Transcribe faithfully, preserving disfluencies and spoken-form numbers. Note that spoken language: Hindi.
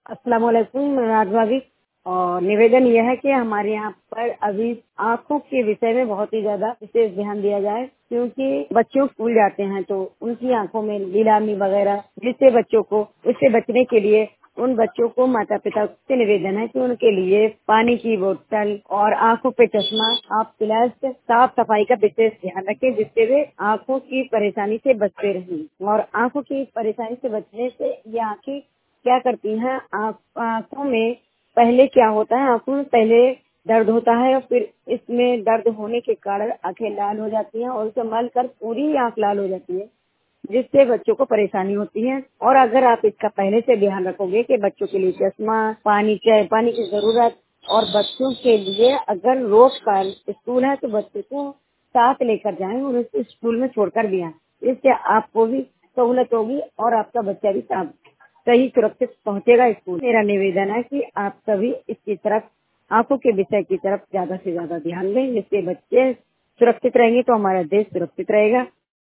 अस्सलाम वालेकुम राज भाभी। और निवेदन यह है कि हमारे यहाँ पर अभी आँखों के विषय में बहुत ही ज्यादा विशेष ध्यान दिया जाए, क्योंकि बच्चों स्कूल जाते हैं तो उनकी आँखों में नीलामी वगैरह, जिससे बच्चों को उससे बचने के लिए उन बच्चों को माता पिता से निवेदन है कि उनके लिए पानी की बोतल और आँखों पे चश्मा आप प्लस साफ सफाई का विशेष ध्यान रखें, जिससे वे आँखों की परेशानी से बचते रहें। और आँखों की परेशानी से बचने से ये आँखें क्या करती हैं, आँख- आँखों में पहले क्या होता है, आँखों में पहले दर्द होता है और फिर इसमें दर्द होने के कारण आंखें लाल हो जाती हैं और उसे मल कर पूरी आँख लाल हो जाती है, जिससे बच्चों को परेशानी होती है। और अगर आप इसका पहले से ध्यान रखोगे कि बच्चों के लिए चश्मा, पानी, चाय पानी की जरूरत, और बच्चों के लिए अगर रोज का स्कूल है तो बच्चे को साथ लेकर जाएं और उसे स्कूल में छोड़कर भी आएं। इससे आपको भी सहूलत होगी और आपका बच्चा भी साथ सही सुरक्षित पहुंचेगा स्कूल। मेरा निवेदन है कि आप सभी इसकी तरफ, आंखों के विषय की तरफ ज्यादा से ज्यादा ध्यान दें, जिससे बच्चे सुरक्षित रहेंगे तो हमारा देश सुरक्षित रहेगा।